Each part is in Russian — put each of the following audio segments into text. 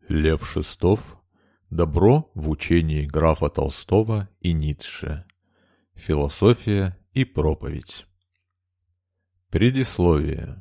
Лев Шестов. Добро в учении графа Толстого и Ницше. Философия и проповедь. Предисловие.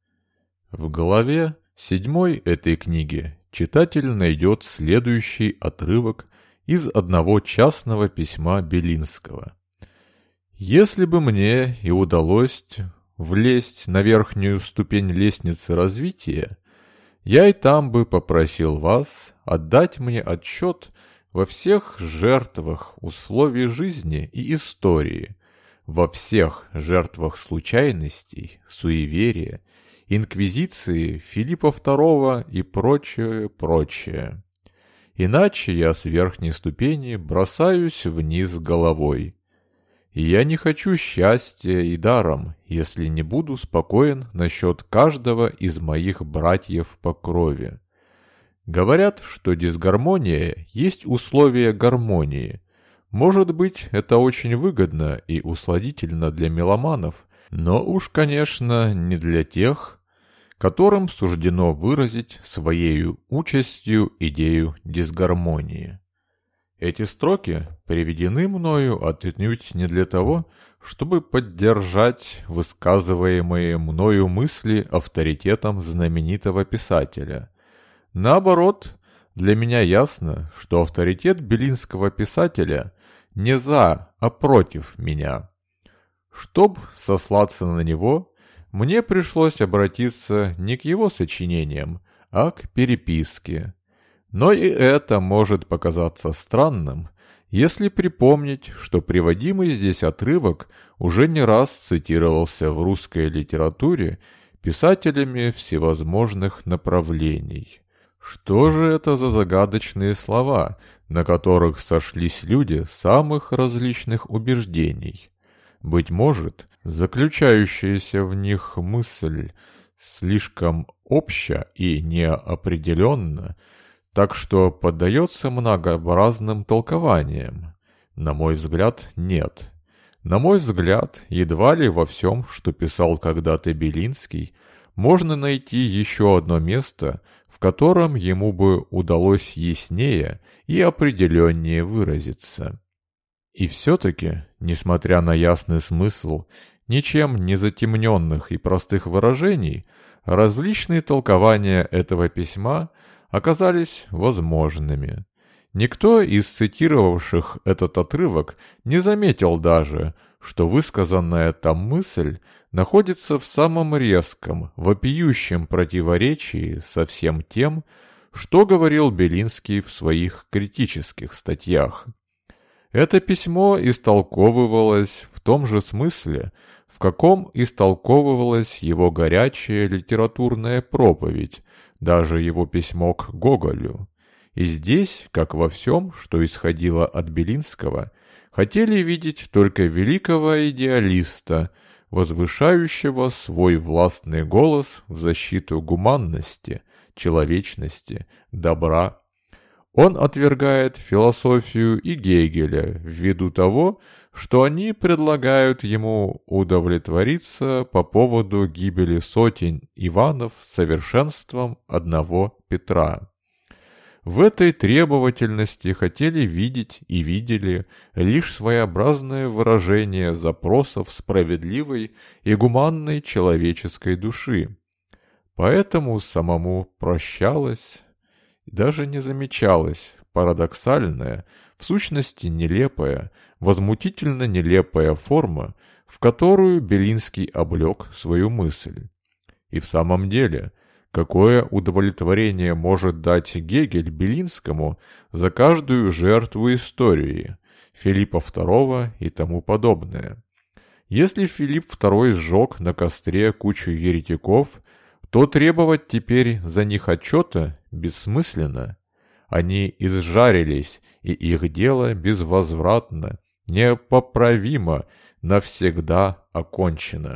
В главе 7 этой книги читатель найдет следующий отрывок из одного частного письма Белинского. «Если бы мне и удалось влезть на верхнюю ступень лестницы развития, я и там бы попросил вас отдать мне отчет во всех жертвах условий жизни и истории, во всех жертвах случайностей, суеверия, инквизиции Филиппа II и прочее. Иначе я с верхней ступени бросаюсь вниз головой. И я не хочу счастья и даром, если не буду спокоен насчет каждого из моих братьев по крови. Говорят, что дисгармония есть условие гармонии. Может быть, это очень выгодно и усладительно для меломанов, но уж, конечно, не для тех, которым суждено выразить своею участью идею дисгармонии. Эти строки приведены мною отнюдь не для того, чтобы поддержать высказываемые мною мысли авторитетом знаменитого писателя. Наоборот, для меня ясно, что авторитет белинского писателя не за, а против меня. Чтоб сослаться на него, мне пришлось обратиться не к его сочинениям, а к переписке. Но и это может показаться странным, если припомнить, что приводимый здесь отрывок уже не раз цитировался в русской литературе писателями всевозможных направлений. Что же это за загадочные слова, на которых сошлись люди самых различных убеждений? Быть может, заключающаяся в них мысль слишком обща и неопределенна, так что поддается многообразным толкованиям? На мой взгляд, нет. На мой взгляд, едва ли во всем, что писал когда-то Белинский, можно найти еще одно место, в котором ему бы удалось яснее и определеннее выразиться. И все-таки, несмотря на ясный смысл, ничем не затемненных и простых выражений, различные толкования этого письма оказались возможными. Никто из цитировавших этот отрывок не заметил даже, что высказанная там мысль находится в самом резком, вопиющем противоречии со всем тем, что говорил Белинский в своих критических статьях. Это письмо истолковывалось в том же смысле, в каком истолковывалась его горячая литературная проповедь, даже его письмо к Гоголю. И здесь, как во всем, что исходило от Белинского, хотели видеть только великого идеалиста, возвышающего свой властный голос в защиту гуманности, человечности, добра. Он отвергает философию и Гегеля ввиду того, что они предлагают ему удовлетвориться по поводу гибели сотен Иванов совершенством одного Петра. В этой требовательности хотели видеть и видели лишь своеобразное выражение запросов справедливой и гуманной человеческой души. Поэтому самому прощалось, даже не замечалось парадоксальная, в сущности нелепая, возмутительно нелепая форма, в которую Белинский облег свою мысль. И в самом деле, какое удовлетворение может дать Гегель Белинскому за каждую жертву истории, Филиппа II и тому подобное? Если Филипп II сжег на костре кучу еретиков, то требовать теперь за них отчета бессмысленно. Они изжарились, и их дело безвозвратно, непоправимо, навсегда окончено.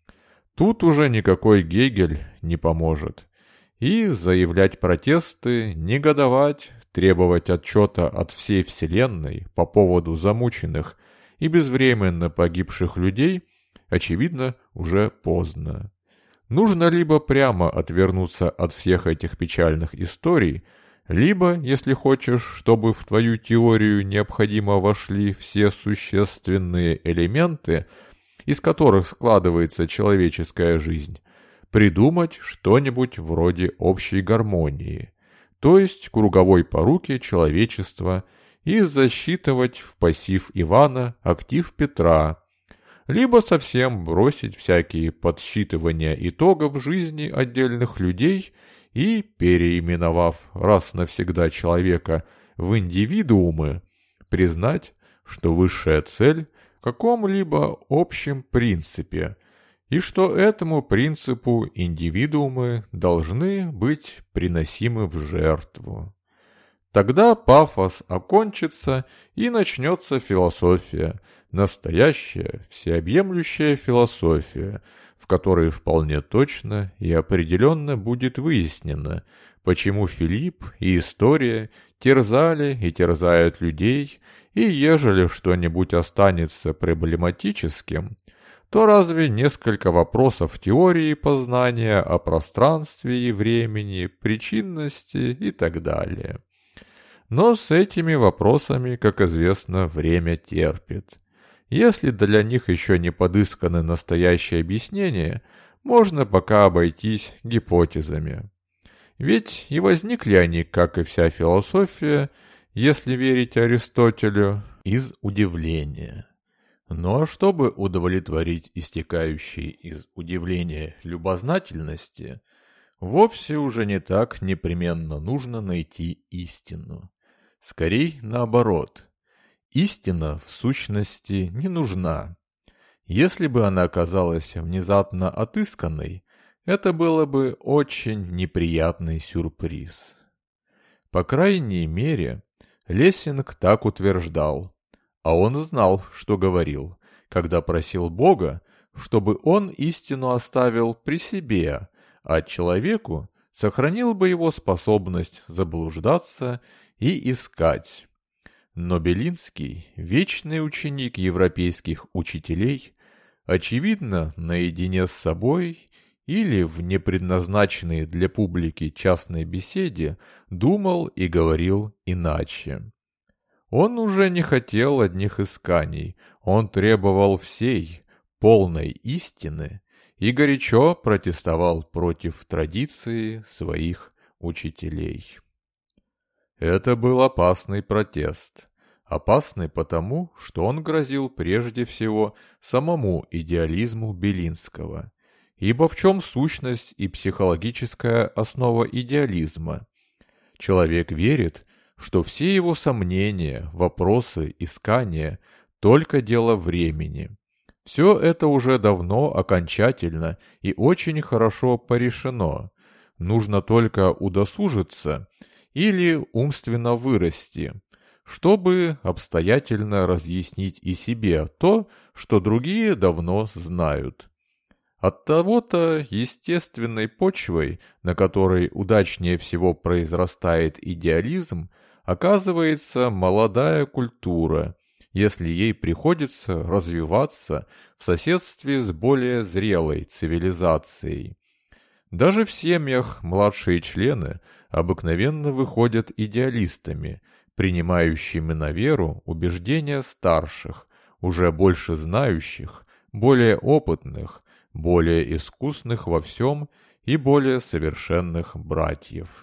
Тут уже никакой Гегель не поможет. И заявлять протесты, негодовать, требовать отчета от всей Вселенной по поводу замученных и безвременно погибших людей, очевидно, уже поздно. Нужно либо прямо отвернуться от всех этих печальных историй, Либо, если хочешь, чтобы в твою теорию необходимо вошли все существенные элементы, из которых складывается человеческая жизнь, придумать что-нибудь вроде общей гармонии, то есть круговой поруки человечества, и засчитывать в пассив Ивана актив Петра, либо совсем бросить всякие подсчитывания итогов жизни отдельных людей и, переименовав раз навсегда человека в индивидуумы, признать, что высшая цель в каком-либо общем принципе, и что этому принципу индивидуумы должны быть приносимы в жертву. Тогда пафос окончится и начнется философия, настоящая, всеобъемлющая философия, в которой вполне точно и определенно будет выяснено, почему Филипп и история терзали и терзают людей, и ежели что-нибудь останется проблематическим, то разве несколько вопросов теории познания о пространстве и времени, причинности и так далее. Но с этими вопросами, как известно, время терпит. Если для них еще не подысканы настоящие объяснения, можно пока обойтись гипотезами. Ведь и возникли они, как и вся философия, если верить Аристотелю, из удивления. Но чтобы удовлетворить истекающей из удивления любознательности, вовсе уже не так непременно нужно найти истину. Скорей наоборот. Истина, в сущности, не нужна. Если бы она оказалась внезапно отысканной, это было бы очень неприятный сюрприз. По крайней мере, Лессинг так утверждал, а он знал, что говорил, когда просил Бога, чтобы он истину оставил при себе, а человеку сохранил бы его способность заблуждаться и искать. Но Белинский, вечный ученик европейских учителей, очевидно, наедине с собой или в непредназначенной для публики частной беседе, думал и говорил иначе. Он уже не хотел одних исканий, он требовал всей, полной истины и горячо протестовал против традиции своих учителей. Это был опасный протест. Опасный потому, что он грозил прежде всего самому идеализму Белинского. Ибо в чем сущность и психологическая основа идеализма? Человек верит, что все его сомнения, вопросы, искания – только дело времени. Все это уже давно окончательно и очень хорошо порешено. Нужно только удосужиться или умственно вырасти, чтобы обстоятельно разъяснить и себе то, что другие давно знают. Оттого-то естественной почвой, на которой удачнее всего произрастает идеализм, оказывается молодая культура, если ей приходится развиваться в соседстве с более зрелой цивилизацией. Даже в семьях младшие члены обыкновенно выходят идеалистами, принимающими на веру убеждения старших, уже больше знающих, более опытных, более искусных во всем и более совершенных братьев.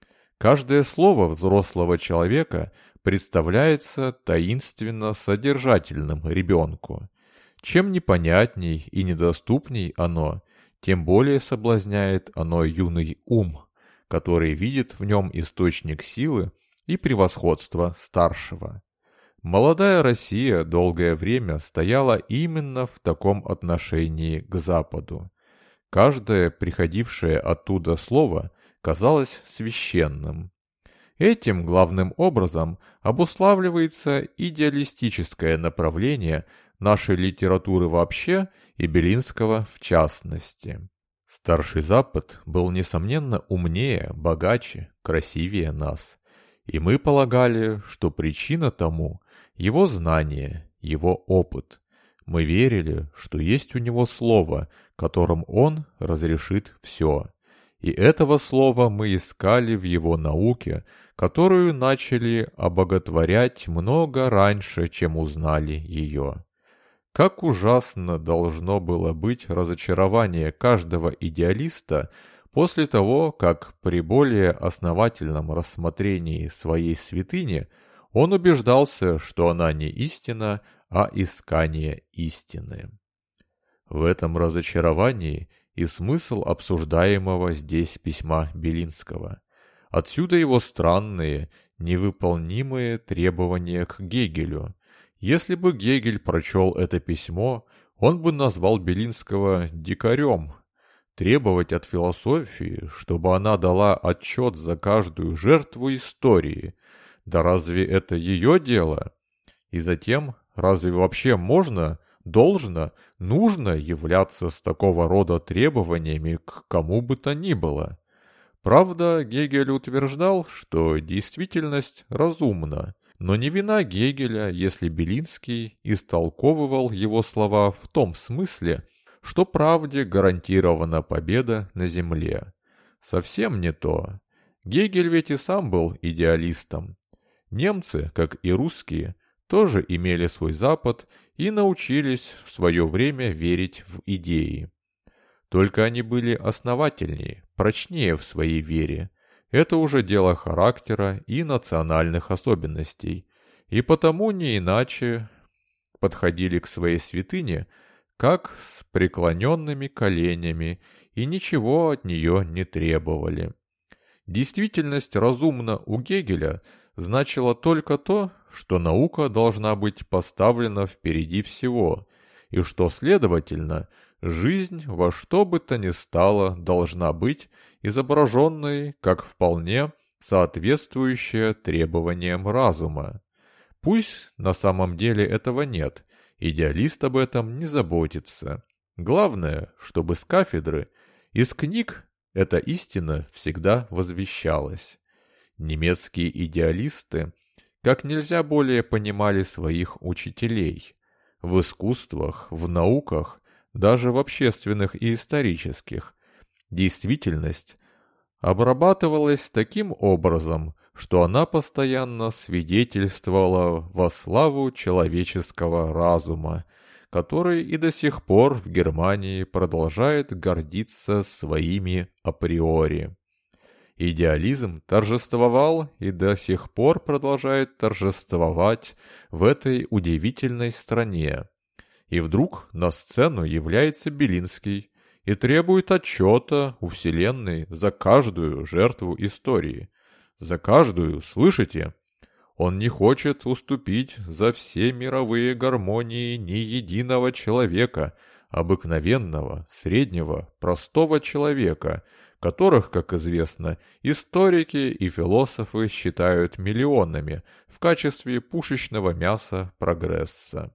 Каждое слово взрослого человека представляется таинственно содержательным ребенку. Чем непонятней и недоступней оно, тем более соблазняет оно юный ум, который видит в нем источник силы и превосходства старшего. Молодая Россия долгое время стояла именно в таком отношении к Западу. Каждое приходившее оттуда слово казалось священным. Этим главным образом обуславливается идеалистическое направление нашей литературы вообще и Белинского в частности. Старший Запад был, несомненно, умнее, богаче, красивее нас. И мы полагали, что причина тому – его знание, его опыт. Мы верили, что есть у него слово, которым он разрешит все. И этого слова мы искали в его науке, которую начали обоготворять много раньше, чем узнали ее. Как ужасно должно было быть разочарование каждого идеалиста после того, как при более основательном рассмотрении своей святыни он убеждался, что она не истина, а искание истины. В этом разочаровании и смысл обсуждаемого здесь письма Белинского. Отсюда его странные, невыполнимые требования к Гегелю. Если бы Гегель прочел это письмо, он бы назвал Белинского дикарем. Требовать от философии, чтобы она дала отчет за каждую жертву истории. Да разве это ее дело? И затем, разве вообще можно, должно, нужно являться с такого рода требованиями к кому бы то ни было? Правда, Гегель утверждал, что действительность разумна, но не вина Гегеля, если Белинский истолковывал его слова в том смысле, что правде гарантирована победа на земле. Совсем не то. Гегель ведь и сам был идеалистом. Немцы, как и русские, тоже имели свой Запад и научились в свое время верить в идеи. Только они были основательнее, прочнее в своей вере. Это уже дело характера и национальных особенностей, и потому не иначе подходили к своей святыне, как с преклоненными коленями, и ничего от нее не требовали. Действительность разумна у Гегеля значила только то, что наука должна быть поставлена впереди всего, и что, следовательно, жизнь во что бы то ни стало должна быть изображенной как вполне соответствующая требованиям разума. Пусть на самом деле этого нет, идеалист об этом не заботится. Главное, чтобы с кафедры, из книг эта истина всегда возвещалась. Немецкие идеалисты как нельзя более понимали своих учителей. В искусствах, в науках, даже в общественных и исторических. Действительность обрабатывалась таким образом, что она постоянно свидетельствовала во славу человеческого разума, который и до сих пор в Германии продолжает гордиться своими априори. Идеализм торжествовал и до сих пор продолжает торжествовать в этой удивительной стране. И вдруг на сцену является Белинский и требует отчета у Вселенной за каждую жертву истории. За каждую, слышите? Он не хочет уступить за все мировые гармонии ни единого человека, обыкновенного, среднего, простого человека, которых, как известно, историки и философы считают миллионами в качестве пушечного мяса прогресса.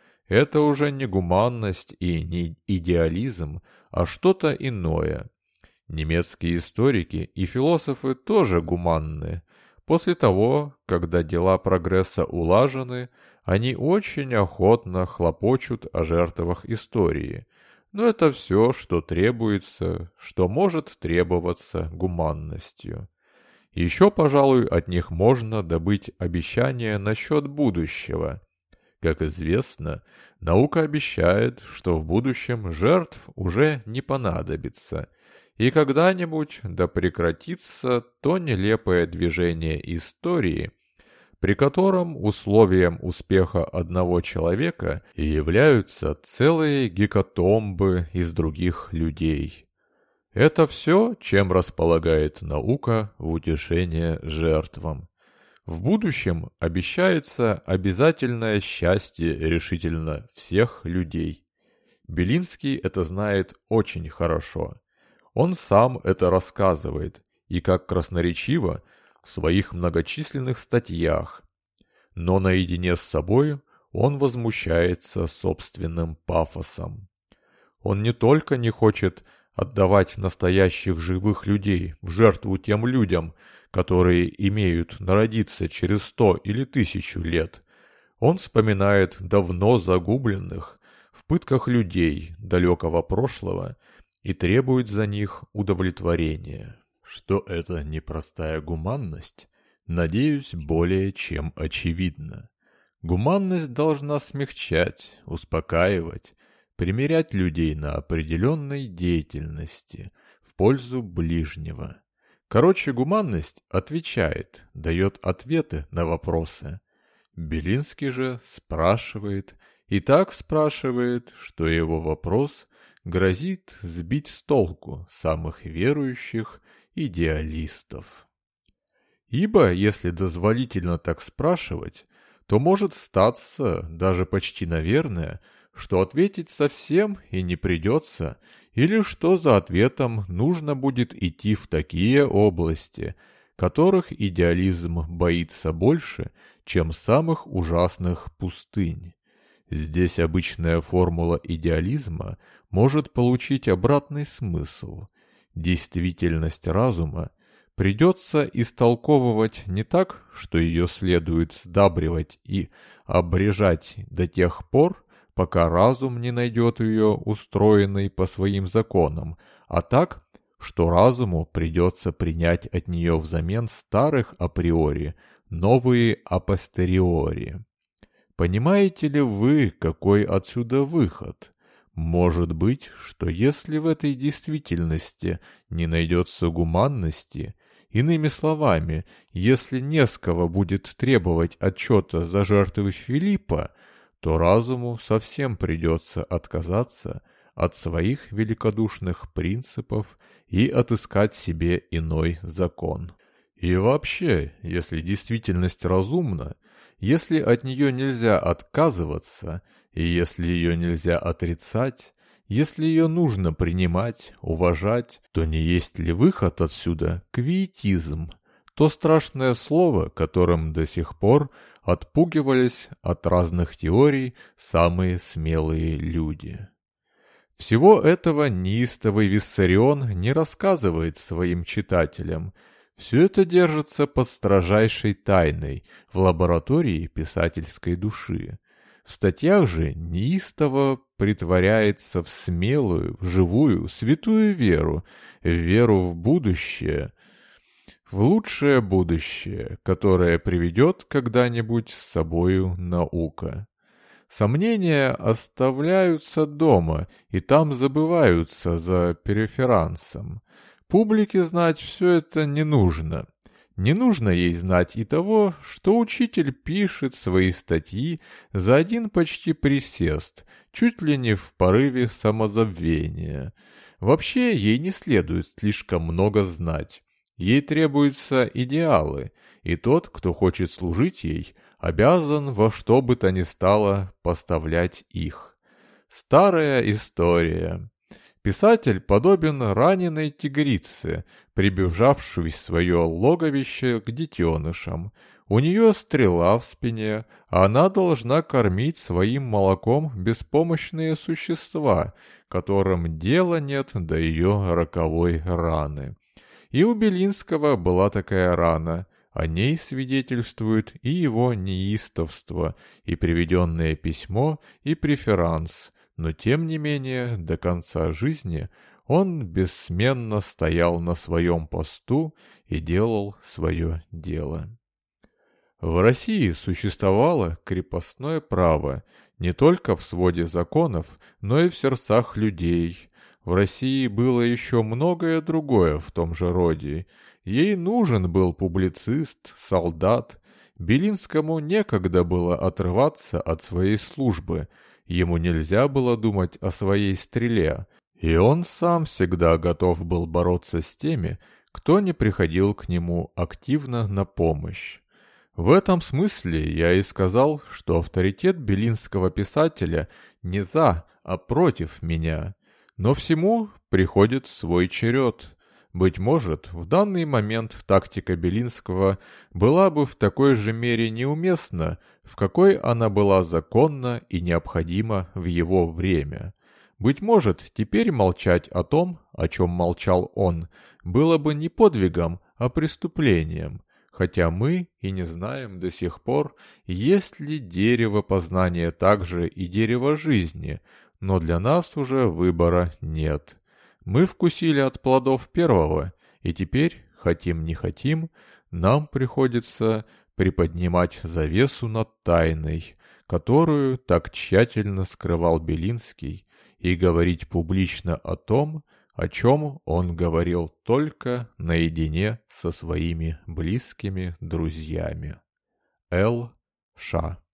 Это уже не гуманность и не идеализм, а что-то иное. Немецкие историки и философы тоже гуманны. После того, когда дела прогресса улажены, они очень охотно хлопочут о жертвах истории. Но это все, что требуется, что может требоваться гуманностью. Еще, пожалуй, от них можно добыть обещание насчет будущего. Как известно, наука обещает, что в будущем жертв уже не понадобится, и когда-нибудь да прекратится то нелепое движение истории, при котором условием успеха одного человека являются целые гекатомбы из других людей. Это все, чем располагает наука в утешение жертвам. В будущем обещается обязательное счастье решительно всех людей. Белинский это знает очень хорошо. Он сам это рассказывает, и как красноречиво, в своих многочисленных статьях. Но наедине с собой он возмущается собственным пафосом. Он не только не хочет отдавать настоящих живых людей в жертву тем людям, которые имеют народиться через 100 или 1000 лет. Он вспоминает давно загубленных в пытках людей далекого прошлого и требует за них удовлетворения. Что это непростая гуманность, надеюсь, более чем очевидно. Гуманность должна смягчать, успокаивать, примирять людей на определенной деятельности в пользу ближнего. Короче, гуманность отвечает, дает ответы на вопросы. Белинский же спрашивает, и так спрашивает, что его вопрос грозит сбить с толку самых верующих идеалистов. Ибо, если дозволительно так спрашивать, то может статься, даже почти наверное, что ответить совсем и не придется, или что за ответом нужно будет идти в такие области, которых идеализм боится больше, чем самых ужасных пустынь. Здесь обычная формула идеализма может получить обратный смысл. Действительность разума придется истолковывать не так, что ее следует сдабривать и обрежать до тех пор, пока разум не найдет ее устроенной по своим законам, а так, что разуму придется принять от нее взамен старых априори, новые апостериори. Понимаете ли вы, какой отсюда выход? Может быть, что если в этой действительности не найдется гуманности, иными словами, если не с кого будет требовать отчета за жертвы Филиппа, то разуму совсем придется отказаться от своих великодушных принципов и отыскать себе иной закон. И вообще, если действительность разумна, если от нее нельзя отказываться, и если ее нельзя отрицать, если ее нужно принимать, уважать, то не есть ли выход отсюда квиетизм, то страшное слово, которым до сих пор отпугивались от разных теорий самые смелые люди. Всего этого неистовый Виссарион не рассказывает своим читателям. Все это держится под строжайшей тайной в лаборатории писательской души. В статьях же неистово притворяется в смелую, в живую, святую веру, в веру в будущее, в лучшее будущее, которое приведет когда-нибудь с собою наука. Сомнения оставляются дома, и там забываются за преферансом. Публике знать все это не нужно. Не нужно ей знать и того, что учитель пишет свои статьи за один почти присест, чуть ли не в порыве самозабвения. Вообще ей не следует слишком много знать. Ей требуются идеалы, и тот, кто хочет служить ей, обязан во что бы то ни стало поставлять их. Старая история. Писатель подобен раненой тигрице, прибежавшей в свое логовище к детенышам. У нее стрела в спине, а она должна кормить своим молоком беспомощные существа, которым дела нет до ее роковой раны. И у Белинского была такая рана. О ней свидетельствует и его неистовство, и приведенное письмо, и преферанс, но тем не менее до конца жизни он бессменно стоял на своем посту и делал свое дело. В России существовало крепостное право не только в своде законов, но и в сердцах людей. В России было еще многое другое в том же роде. Ей нужен был публицист, солдат. Белинскому некогда было отрываться от своей службы. Ему нельзя было думать о своей стреле. И он сам всегда готов был бороться с теми, кто не приходил к нему активно на помощь. В этом смысле я и сказал, что авторитет белинского писателя не за, а против меня. Но всему приходит свой черед. Быть может, в данный момент тактика Белинского была бы в такой же мере неуместна, в какой она была законна и необходима в его время. Быть может, теперь молчать о том, о чем молчал он, было бы не подвигом, а преступлением, хотя мы и не знаем до сих пор, есть ли дерево познания также и дерево жизни, но для нас уже выбора нет. Мы вкусили от плодов первого, и теперь, хотим не хотим, нам приходится приподнимать завесу над тайной, которую так тщательно скрывал Белинский, и говорить публично о том, о чем он говорил только наедине со своими близкими друзьями. Л. Ша.